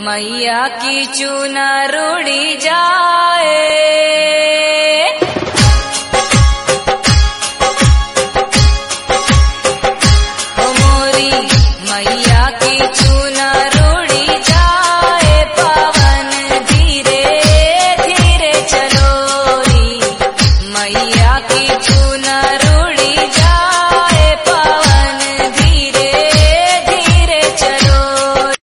मैया की चुनर उड़ी जाए। मोरी मैया की चुनर उड़ी जाए, पवन धीरे धीरे चलो री मैया की